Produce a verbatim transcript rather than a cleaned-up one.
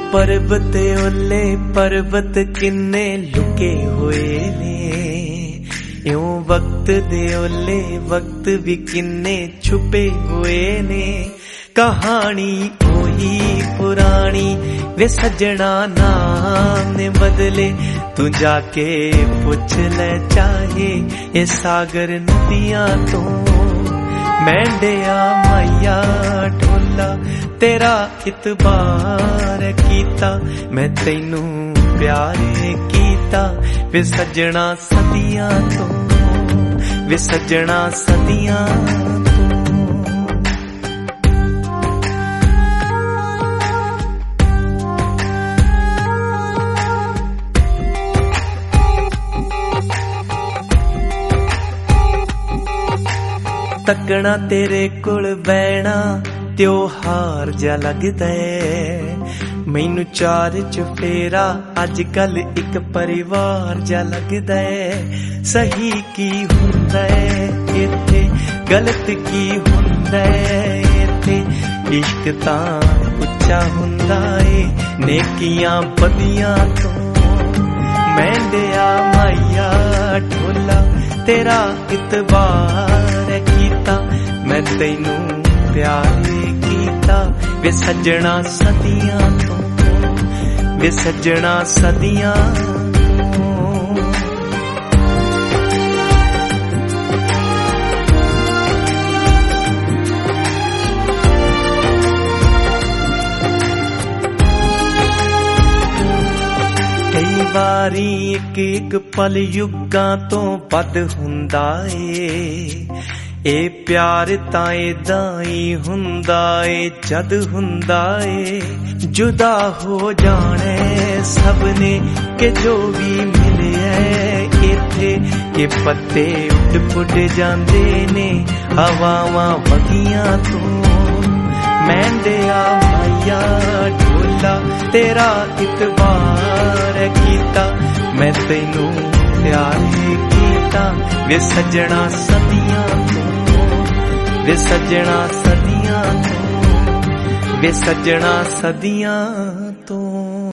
पर्वत ओले पर्वत किन्ने लुके हुए ने, यूं वक्त दे ओले वक्त भी किन्ने छुपे हुए ने। कहानी ओही पुरानी वे सजना नाम ने बदले, तू जाके पुछ ले चाहे ये सागर नदियां तो। मैंडिया माया ढोला तेरा इतबार कीता, मैं तैनू प्यार कीता वे सजना सदियां तो, वे सजना सदियां तो। तकना तेरे कोल बैना त्योहार जा लगदा है, मैनू चार चफेरा अज कल एक परिवार जा लगदा है। सही की हुंदा है इत्थे गलत की हुंदा है इत्थे, इश्क तां उच्चा हुंदा है नेकियां बदियां तो। मैंडिया माया ढोला तेरा इतबार कीता, मैं तैनू प्यार कीता वे सजना सदियां तो, वे सजना सदियां तो। कई बारी एक एक पल युगां तो बद हुंदा ए, ए प्यार तां इदां ही हुंदा ए जद हुंदा ए। जुदा हो जाने सबने के जो भी मिले इत्थे, के पत्ते उड़ पुड़ जांदे ने हवावां वगियां तो। मैंडिया माया ढोला तेरा इतबार कीता, मैं तैनू प्यार कीता वे सजना सदियां तो, वे सजना सदियां तो, वे सजना सदियां।